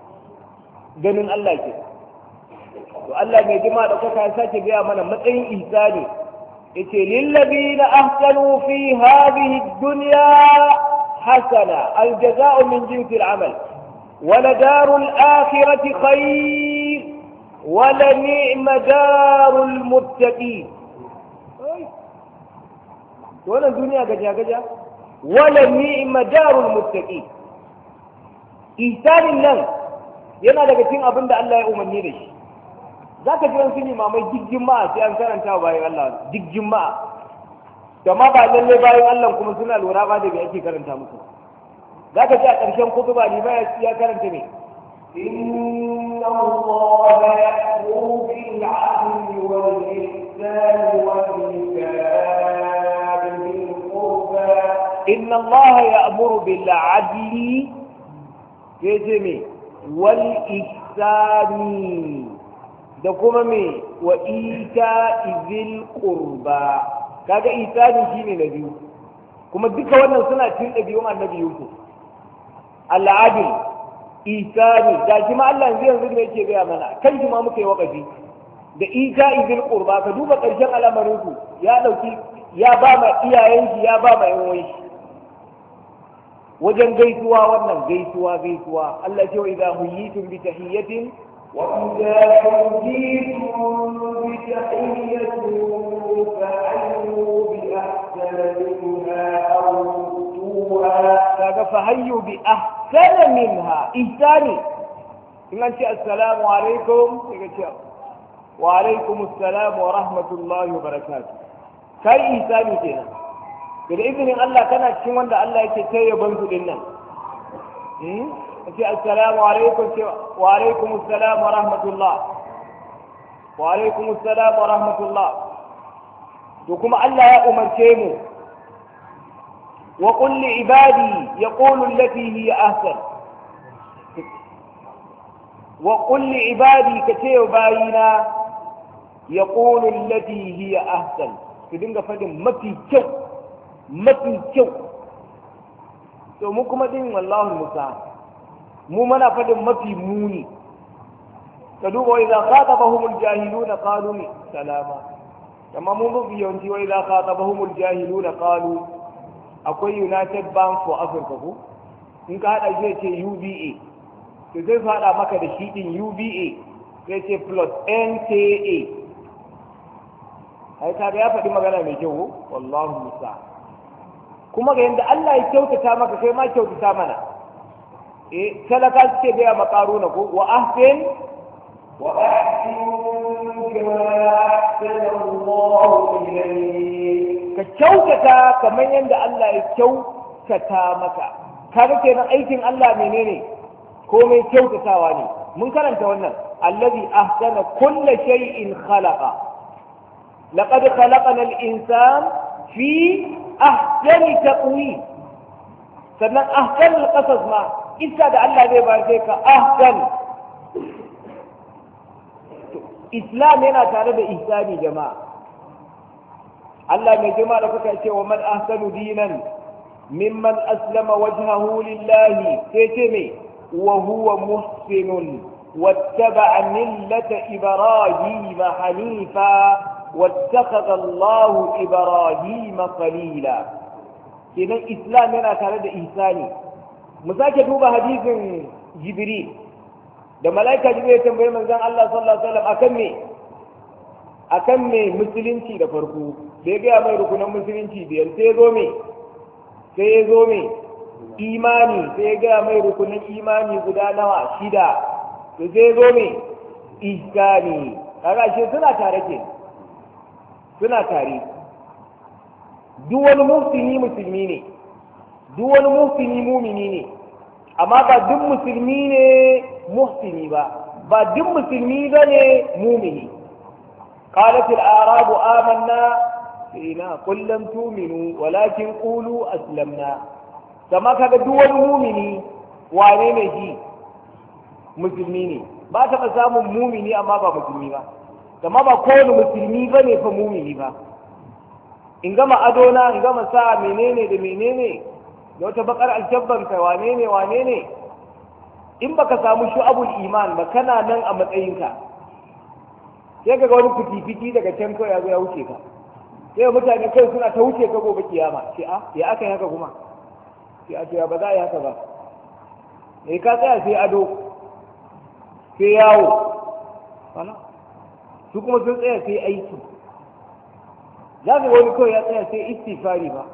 جنن الله كده والله mai jama'a da kuka sake gaya mana matsayin ihsani yace lillazina ahsanu fi hadhihi ad-dunya hasana al-jazaa'u min jinsi al-amal wa ladarul akhirati khayr wa la ni'ma darul muttaqin wannan duniya gaja gaja wa la ni'ma darul muttaqin ihsanin nan yana daga cikin abin da Allah ya umarni da shi za ka ji wasu limamai duk juma'a sai an karanta bayan Allah duk juma'a da ma ba lalle bayan Allah kuma suna lura ba da me ake karanta musu za ka ji a ƙarshen kutuba limai ya karanta ne inna allaha ya'muru bil 'adli wal ihsani wal ikram bil qurba inna allaha ya'muru bil 'adli yace me wal ihsani da kuma me wa ita izil qurba kaga isani shine na biyu kuma duka wannan suna cikin dabi'un annabi Yusuf al-adil isani da shi ma Allah yanzu yanzu ne yake gaya mana kan shi ma muka yi wakafi da ita izil qurba ka duba karshen al'amarin su ya dauki ya ba ma iyayen shi ya ba ma yan uwan shi wajen gaisuwa wannan gaisuwa gaisuwa Allah ce wa idza huyitum bi tahiyyatin وإذا حييتم بتحية فحيوا بأحسن منها أو ردوها فحيوا بأحسن منها إحساني إن أنت السلام عليكم وعليكم السلام ورحمة الله وبركاته كاي إحساني كنا بالإذن الله كان تشمون الله يتكي يبنك لنا السلام عليكم وعليكم السلام ورحمة الله وعليكم السلام ورحمة الله وكما الله يا أمر كيمو وقل لعبادي يقول التي هي أحسن وقل لعبادي كتير باينا يقول التي هي أحسن كدنك فدن ما في كو ما في كو to mu kuma din wallahi musa mu mana fadin mafi muni ka duba wa idza khatabahumul jahiluna qalu salama amma mun bi yawanci wa idza khatabahumul jahiluna qalu akwai United Bank for Africa ko in ka hada shi ce U B A to zai fada maka da shi din U B A sai ce plus N K A ai kaga ya faɗi magana mai kyau wallahu musa kuma ga yanda Allah ya kyautata maka kai ma kyautata mana eh talaka suke ga makaruna ko wa ahsin wa ahsin kama ahsana Allah ilayk ka kyautata kamar yanda Allah ya kyautata maka kaga kenan aikin Allah menene komai kyautatawa ne mun karanta wannan allazi ahsana kulli shay'in khalaqa laqad khalaqna al-insana fi ahsani taqwim sannan ahsan al-qasas ma isa da Allah zai ba sai ka ahsan islam yana tare da ihsani jama'a Allah mai jama'a da kuka ce wa man ahsanu dinan mimman aslama wajhahu lillahi sai ce me wa huwa muhsinun wattaba'a millata ibrahim hanifa wattakhadha Allahu ibrahima khalila kenan islam yana tare da ihsani mu sake duba hadisin jibril da malaika jibril ya tambaye manzon Allah sallallahu alaihi wasallam akan me akan me musulunci da farko da ya gaya mai rukunan musulunci biyar sai zo me sai ya zo me imani sai ya gaya mai rukunan imani guda nawa shida to sai ya zo me ihsani kaga shi suna tare ke suna tare duk wani musulmi musulmi ne duk wani musulmi mumini ne amma ba duk musulmi ne muhsini ba ba duk musulmi ba ne mumini قالت الأعراب آمنا فينا قل لم تؤمنوا ولكن قولوا أسلمنا كما كان دول مؤمني وانين جي مسلمين ba taɓa samun mumini amma ba musulmi ba kama ba kowane musulmi ba ne fa mumini ba in gama adona in gama sa menene da menene da wata bakar alkyabbanka wane ne wane ne in baka samu shu'abul iman ba kana nan a matsayinka sai ga wani fiti-fiti daga can kawai ya zo ya wuce ka sai mutane kai suna ta wuce ka gobe kiyama ce a ya aka yi haka kuma sai a ce ba za a yi haka ba ne ka tsaya sai ado sai yawo wala su kuma sun tsaya sai aiki za ka wani kawai ya tsaya sai istifari ba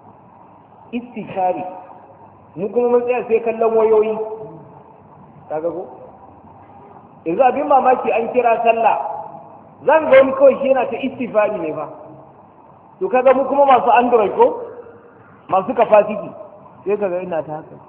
istifari mu kuma mun tsaya sai kallon wayoyi kaga ko yanzu abin mamaki an kira sallah zan ga wani kawai shi yana ta istifari ne ba to kaga mu kuma masu android ko masu capacity sai kaga ina ta haka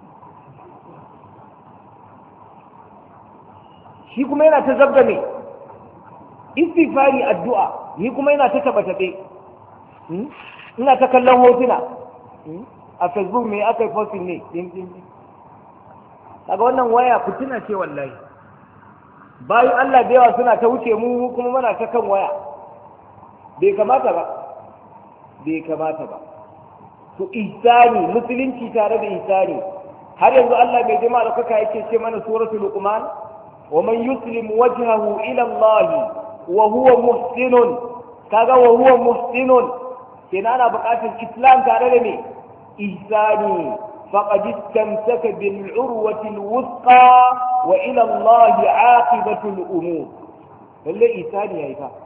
shi kuma yana ta zabga ne istifari addu'a ni kuma yana ta taba tabe ina ta kallon hotuna a facebook me aka yi posting ne kaga wannan waya fitina ce wallahi bayan Allah da yawa suna ta wuce mu kuma muna ta kan waya bai kamata ba bai kamata ba to ihsani musulunci tare da ihsani har yanzu Allah mai jama'a da kuka yake ce mana suratul luqman wa man yuslim wajhahu ila Allah wa huwa muhsinun kaga wa huwa muhsinun kenan ana buƙatar islam tare da me ihsani faqad istamsaka bil urwati al wuthqa wa ila Allah aqibatu al umur lalle ihsani yayi fa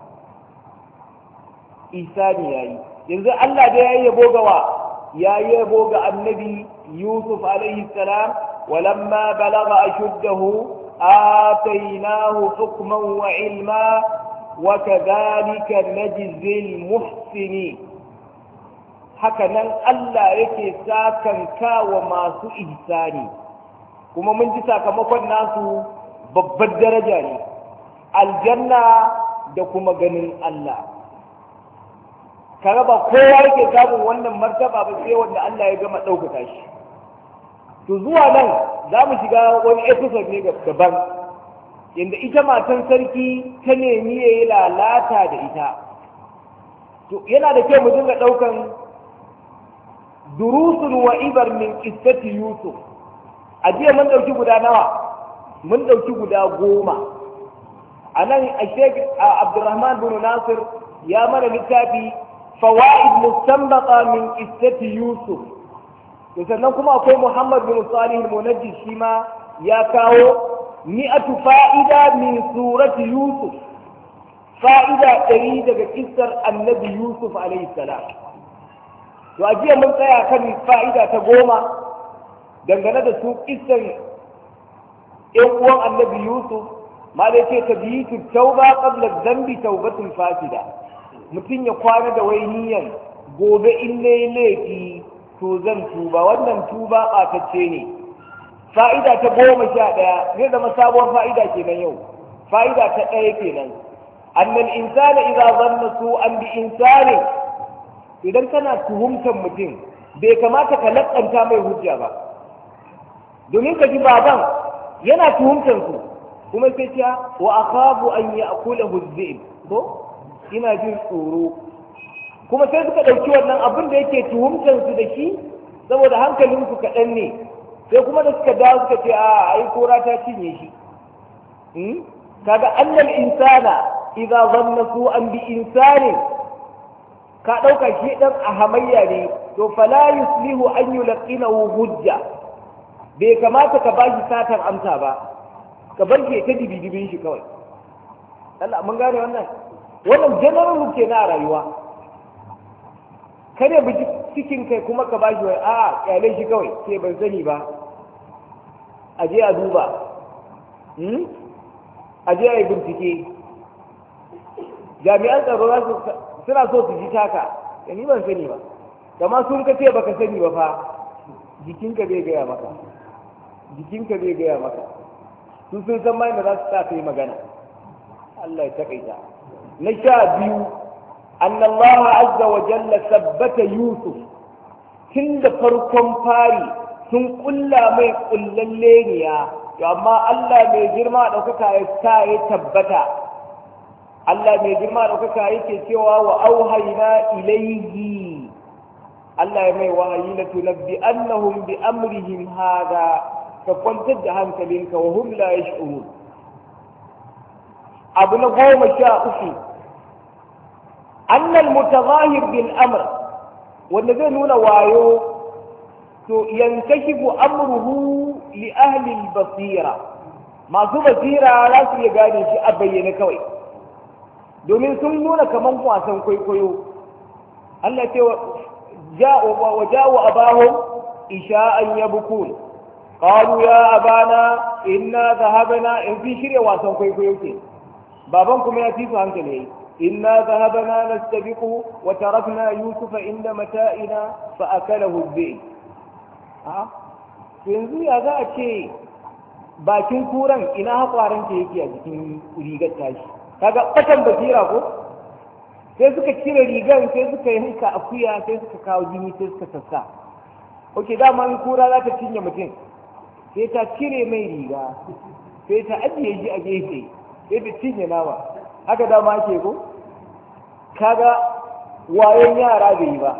ihsani yayi yanzu Allah da yayi yabo gawa yayi yabo ga annabi Yusuf alaihi salam walamma balagha ashuddahu آتيناه حكما وعلما وكذلك نجزي المحسنين hakanan Allah yake sakanka wa masu ihsani kuma mun ji sakamakon nasu babbar daraja ne aljanna da kuma ganin Allah kaga ba kowa yake samun wannan martaba ba sai wanda Allah ya gama ɗaukaka shi to zuwa nan za mu shiga wani episode ne daban inda ita matan sarki ta nemi ya yi lalata da ita to yana da kyau mu dinga ɗaukan durusun wa ibar min qissati yusuf a jiya mun ɗauki guda nawa mun ɗauki guda goma a nan a sheikh abdurrahman bin nasir ya mana littafi fawaid mustanbata min qissati yusuf to sannan kuma akwai Muhammad bin Salih al-Munajjid shi ma ya kawo mi'atu fa'ida min surati Yusuf fa'ida ɗari daga kissar annabi Yusuf alaihi salam. To a jiya mun tsaya kan fa'ida ta goma dangane da su kissan ‘yan uwan annabi Yusuf, ma da ce ta biyi tauba qabla zambi taubatun fasida. Mutum ya kwana da wai niyan gobe in na yi laifi to zan tuba, wannan tuba ɓatacce ne. Fa'ida ta goma sha ɗaya zai zama sabuwar fa'ida kenan yau. Fa'ida ta ɗaya kenan. Annal insana idza zanna su'an bi insani, idan kana tuhumtar mutum bai kamata ka lakanta mai hujja ba. Domin ka ji baban yana tuhumtar su kuma sai ce wa akhafu an ya'kulahu adh-dhi'b, to ina jin tsoro. Kuma sai suka ɗauki wannan abin da yake tuhumtar su da shi saboda hankalinsu kaɗan ne, sai kuma da suka dawo suka ce a ai kora ta cinye shi. Kaga annal insana idza zanna su'an bi insani, ka ɗauka shi ɗan a hamayya ne, to fala yuslihu an yulqinahu hujja, bai kamata ka bashi satar amsa ba, ka bar shi ta dibidibin shi kawai. Allah mun gane wannan wannan general ke na rayuwa. Kada bi cikin kai kuma ka bashi wai a'a kyale shi kawai sai ban sani ba, a je a duba, a je a yi bincike. Jami'an tsaro za su suna so su ji taka, da ni ban sani ba, kama sun ka ce baka sani ba fa jikinka bai gaya maka, jikinka bai gaya maka, su sun san mai da za su sa ka yi magana. Allah ya takaita. Na sha biyu, anna Allah azza wa jalla sabbata Yusuf, tun da farkon fari sun kulla mai kullalleniya, to amma Allah mai girma ɗaukaka ya sa ya tabbata. Allah mai girma ɗaukaka yake cewa wa auhayna ilayhi, Allah ya mai wahayi na tunabbi annahum bi amrihim hada, ka kwantar da hankalinka wa hum la yash'urun. Abu na goma sha uku, annal mutazahir bil amr, wanda zai nuna wayo, to yankashifu amruhu li ahli basira, masu basira za su iya gane shi a bayyane kawai, domin sun nuna kaman wasan kwaikwayo. Allah ce wa ja'u abahum isha'an yabkun, qalu ya abana inna dhahabna, in fi shirya wasan kwaikwayo ke, baban kuma ya fi su hankali. إنا ذهبنا نستبقه وتركنا يوسف عند متاعنا فأكله الذئب. ها yanzu ya za a ce bakin kuran ina haƙwaran ke yake a jikin rigar tashi, kaga ɓatan basira ko? Sai suka cire rigar, sai suka yi hanka akuya, sai suka kawo jini, sai suka sassa. Ok, dama in kura za ta cinye mutum, sai ta cire mai riga, sai ta ajiye shi a gefe, sai ta cinye nama. Haka dama ake ko? Kaga wayan yara bai yi ba.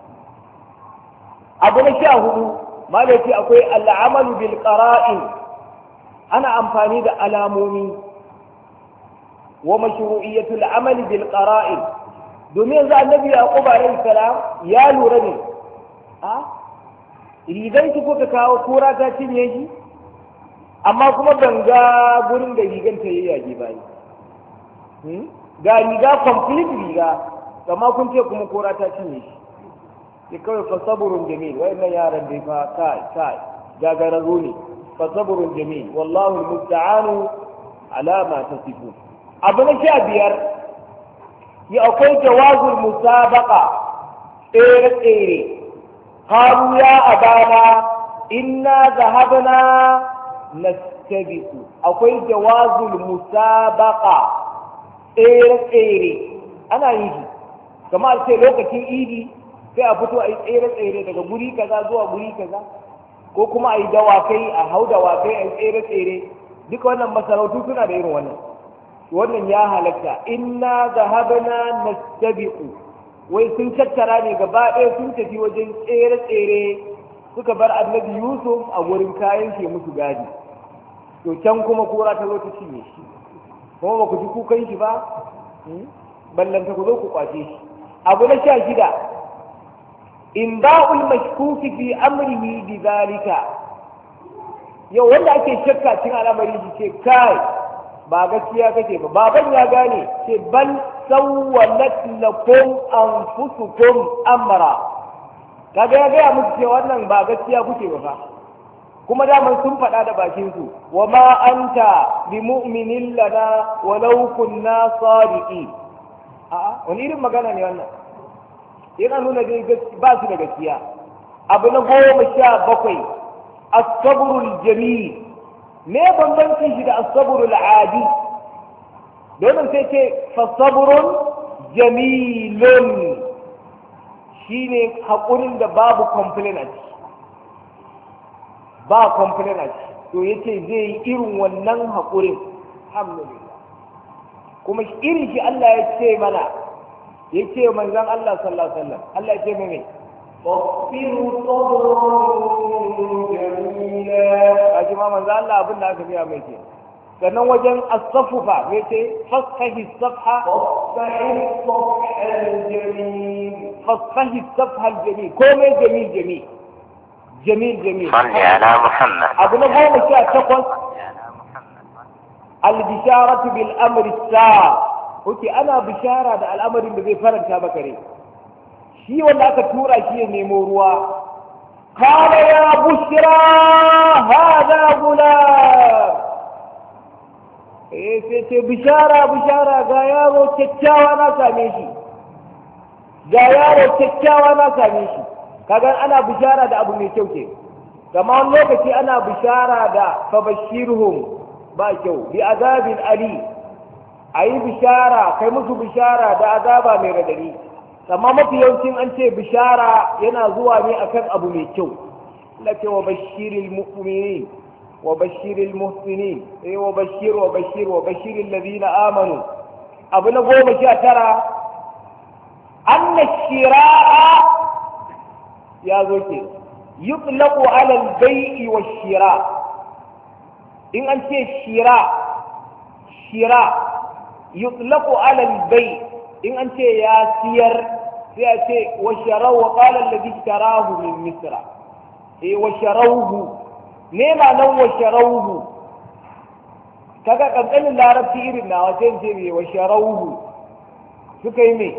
Abu na sha hudu, malaki akwai al'amalu bil qara'in, ana amfani da alamomi wa mashru'iyyatul amali bil qara'in, domin yanzu annabi yaqub alayhi salam ya lura ne a rigan ki kuka kawo kura ta cinye shi, amma kuma ban ga gurin da rigan ta yayyage ba ne. Ga riga complete riga, amma kun ce kuma kora ta cinye shi. Ki kawai fa saburun jamil, wayannan yaran dai fa kai kai gagararru ne. Fa saburun jamil, wallahu almusta'anu ala ma tasifun. Abu na sha biyar, ya akwai jawazul musabaqa, tsere tsere. Qalu ya abana inna zahabna nastabiqu. Akwai jawazul musabaqa, tsere-tsere ana yi shi, kamar ce lokacin idi sai a fito a yi tsere-tsere daga guri kaza zuwa guri kaza, ko kuma a yi dawakai, a hau dawakai, a yi tsere-tsere. Duka wannan masarautu suna da irin wannan. Wannan ya halatta. Inna zahabna nastabiqu, wai sun tattara ne gaba ɗaya sun tafi wajen tsere-tsere, suka bar annabi Yusuf a wurin kayan ke musu gadi. To can kuma kura ta zo ta cinye shi, kuma ba ku ji kukan shi ba, ballanta ku zo ku kwace shi. Abu na sha shida, in ba'ul mashkuki fi amrihi bi zalika, yau wanda ake shakka cikin al'amari shi ce kai ba gaskiya kake ba baban ya gane ce bal sawwalat lakum anfusukum amra kaga ya gaya musu cewa wannan ba gaskiya kuke ba fa kuma daman sun faɗa da bakin su wa ma anta bi mu'minin lana walau kunna sadiqi a'a wani irin magana ne wannan yana nuna dai ba su da gaskiya abu na goma sha bakwai as-sabrul jamil me bambancin shi da as-sabrul adi domin sai ce fa-sabrun jamilun shine hakurin da babu complaint a ciki ba complaint a ciki to yace zai yi irin wannan hakurin alhamdulillah kuma irin shi Allah ya ce mana yace manzon Allah sallallahu alaihi wasallam Allah ya ce mai فاصبروا صبرا جميلا أجمع من ذا الله أبن لك فيها ميتين sannan wajen asafufa mai ce fasfahi safha fasfahi safha aljamil fasfahi safha aljamil komai jamil jamil jamil jamil salli ala muhammad abu na goma sha takwas albisharatu bil amri sa'a kuke ana bishara da al'amarin da zai faranta maka rai shi wanda aka tura shi ya nemo ruwa qala ya bushra hada gulam eh sai ce bishara bishara ga yaro kyakkyawa na same shi ga yaro kyakkyawa na same shi kaga ana bishara da abu mai kyau ke kamar wani lokaci ana bishara da fabashirhum ba kyau bi azabin ali ayi bishara kai musu bishara da azaba mai radadi amma mafi yawancin an ce bishara yana zuwa ne akan abu mai kyau lake wa bashiril mu'minin وبشر المحسنين اي وبشر وبشر وبشر الذين امنوا ابن قوم ترى ان الشراء يا زوجي يطلق على البيع والشراء ان انت الشراء شراء يطلق على البيع ان انت يا سير سياتي وشروه وقال الذي اشتراه من مصر اي وشروه nema nan wa sharauhu kaga kankanin larabci irin na wace ce me wa sharauhu suka yi me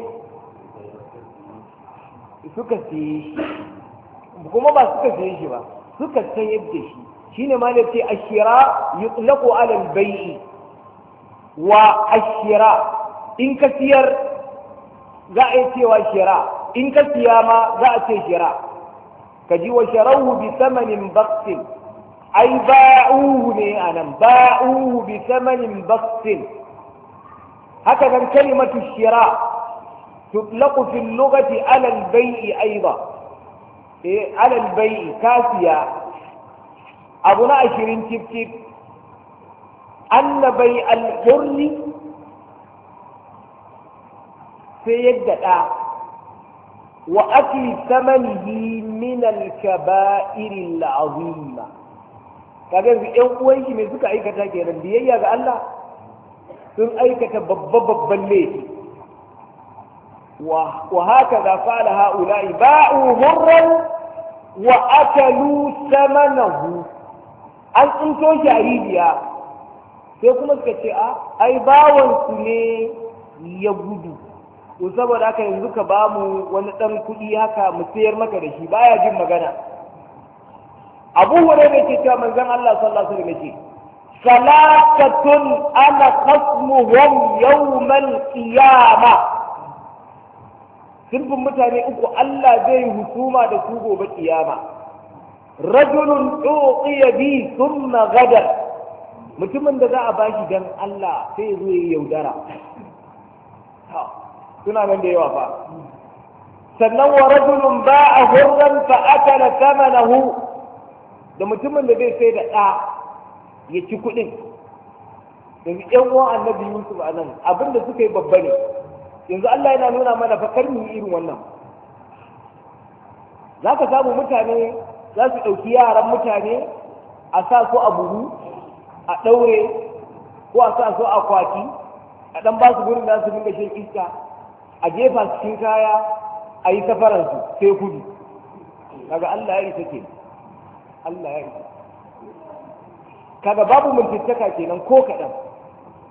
suka siye shi kuma ba suka siye shi ba suka sayar da shi shine ma ne ce ashira yutlaqu ala al-bai'i wa ashira in ka siyar za a yi cewa shira in ka siya ma za a ce shira ka ji wa sharauhu bi thamanin baqtin أي باعوه أنا باعوه بثمن بخس هكذا كلمة الشراء تطلق في اللغة على البيع أيضا إيه؟ على البيع كاسيا أبونا عشرين تب تب أن بيع الحر سيدتا وأكل ثمنه من الكبائر العظيمة kaga yanzu ƴan uwan shi mai suka aikata kenan biyayya ga Allah sun aikata babba babban laifi wa wa haka da fa'ala haula'i ba'u hurran wa akalu samanahu an tsinto shi a rijiya sai kuma suka ce a ai bawan su ne ya gudu to saboda haka yanzu ka bamu wani dan kuɗi haka mu sayar maka da shi baya jin magana abu hurairah yake cewa manzon Allah sallallahu alaihi wasallam yake salatatun ana khasmuhum yawmal qiyamah sunfin mutane uku Allah zai husuma da su gobe kiyama rajulun uqiya bi thumma gadar mutumin da za a bashi dan Allah sai zo ya yaudara suna nan da yawa fa sannan wa rajulun ba'a hurran fa akala thamanahu da mutumin da zai sai da ɗa ya ci kuɗin yanzu ƴan uwan annabi Yusuf a nan abin da suka yi babba ne yanzu Allah yana nuna mana fa kar mu yi irin wannan za ka samu mutane za su ɗauki yaran mutane a sa su a buhu a ɗaure ko a sa su a kwaki a ɗan ba su gurin da su dinga shan iska a jefa su cikin kaya a yi safaransu sai kudu kaga Allah ya yi take Allah ya yi kaga babu mintattaka kenan ko kaɗan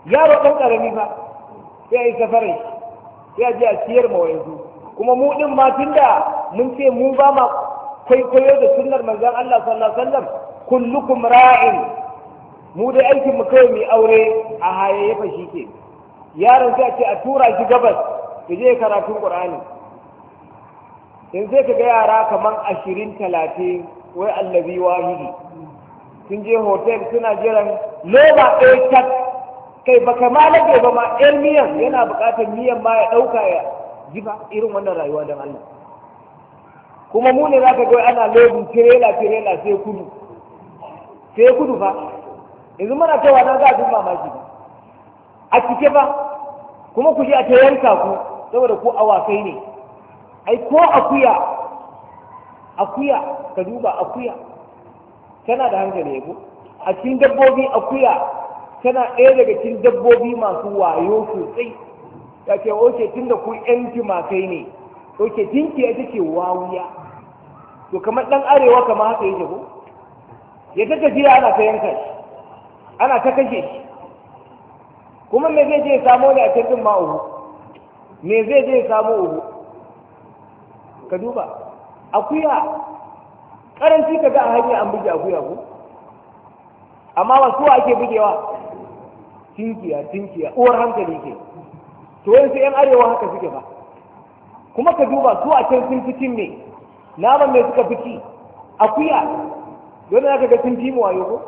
yaro ɗan ƙarami fa sai a yi safarin sai a je a siyar ma wayansu kuma mu ɗin ma tunda mun ce mu ba ma kwaikwayo da sunnar manzon Allah sallallahu alaihi wasallam kullukum ra'in mu dai aikin mu kawai mai aure a hayayyafa shi ke yaron sai a ce a tura shi gabas ya je karatun Qur'ani in sai ka ga yara kaman ashirin talatin wai allazi wahidi sun je hotel suna jiran loma ɗaya cat kai baka ma lage ba ma ɗan miyan yana buƙatar miyan ma ya ɗauka ya ji ba irin wannan rayuwa don Allah kuma mu ne za ka ga ana lodin tirela tirela sai kudu sai kudu fa yanzu muna cewa na za a duk mamaki ba a cike ba kuma ku je a ta yanka ku saboda ku awakai ne ai ko akuya akuya ka duba akuya tana da hankali ko a cikin dabbobi akuya tana ɗaya daga cikin dabbobi masu wayo sosai ya ce oke tun da ku yan tumakai ne oke tinki ita ce wawuya to kamar ɗan arewa kamar haka yake ko ya ta tafiya ana ta yanka shi ana ta kashe shi kuma me zai je ya samo ne a cikin ma uhu me zai je ya samo uhu ka duba akuya karanci ka ga a hanyar an buge akuya ko amma wasu ake bugewa tinkiya tinkiya uwar hankali ke to yanzu yan arewa haka suke ba kuma ka duba su a can sun fi cin ne naman mai suka fi ci akuya don haka ga sun fi mu wayo ko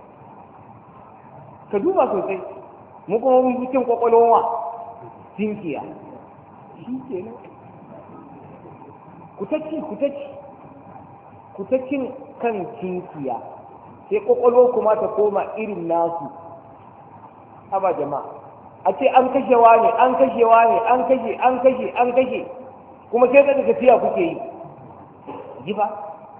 ka duba sosai mu kuma mun fi cin kwakwalwa tinkiya shi ke nan ku ta ci ku ta ci ku ta cin kan tinkiya sai kwakwalwa kuma ta koma irin nasu haba jama'a a ce an kashewa ne an kashewa ne an kashe an kashe an kashe kuma sai da tafiya kuke yi ji ba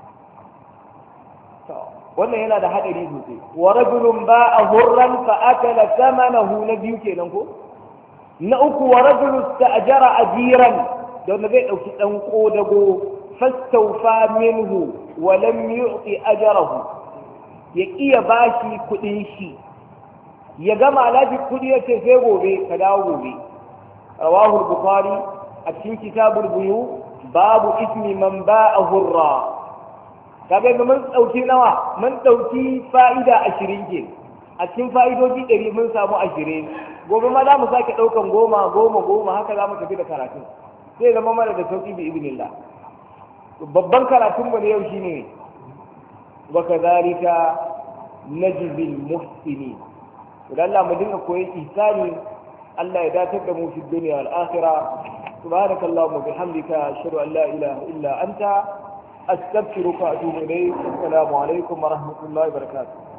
wannan yana da hadari sosai wa rajulun ba'a hurran fa akala thamanahu na biyu kenan ko na uku wa rajulun sta'jara ajiran da wanda zai dauki dan kodago fastawfa minhu wa lam yu'ti ajrahu ya iya bashi kudin shi ya gama lafi kudi ya ce sai gobe ka dawo gobe rawahu al-bukhari a cikin kitabul buyu babu ismi man ba'a hurra kaga mun dauki nawa mun dauki fa'ida ashirin ke a cikin fa'idoji ɗari mun samu ashirin gobe ma za mu sake daukan goma goma goma haka za mu tafi da karatu sai zama mana da sauki bi ibnillah babban karatun mu ne yau shine wa kadhalika najzil muhsinin idan Allah mu dinga koyi ihsani Allah ya datar da mu fi dunya wal akhirah subhanakallahumma bihamdika ashhadu an la ilaha illa anta astaghfiruka wa atubu ilayk assalamu alaikum wa rahmatullahi wa barakatuh